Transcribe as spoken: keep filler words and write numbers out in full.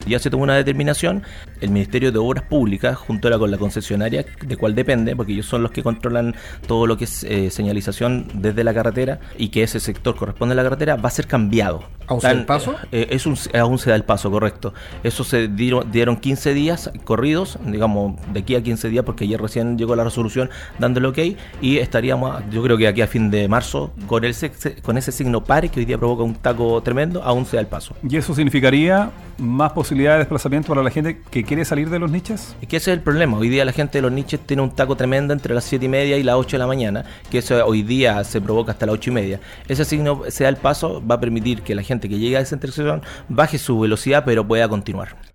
Ya se tomó una determinación, el Ministerio de Obras Públicas, junto con la concesionaria, de cual depende, porque ellos son los que controlan todo lo que es eh, señalización desde la carretera y que ese sector corresponde a la carretera, va a ser cambiado. ¿Aún se da el paso? Eh, es un, aún se da el paso, correcto. Eso se dieron, dieron quince días corridos, digamos, de aquí a quince días, porque ayer recién llegó la resolución dándole ok, y estaríamos, yo creo que aquí a fin de marzo, con, el, con ese signo pare que hoy día provoca un taco tremendo, aún se da el paso. ¿Y eso significaría más posibilidad de desplazamiento para la gente que quiere salir de los niches? Es que ese es el problema. Hoy día la gente de los niches tiene un taco tremendo entre las siete y media y las ocho de la mañana, que eso hoy día se provoca hasta las ocho y media. Ese signo se da el paso, va a permitir que la gente que llegue a esa intersección baje su velocidad, pero pueda continuar.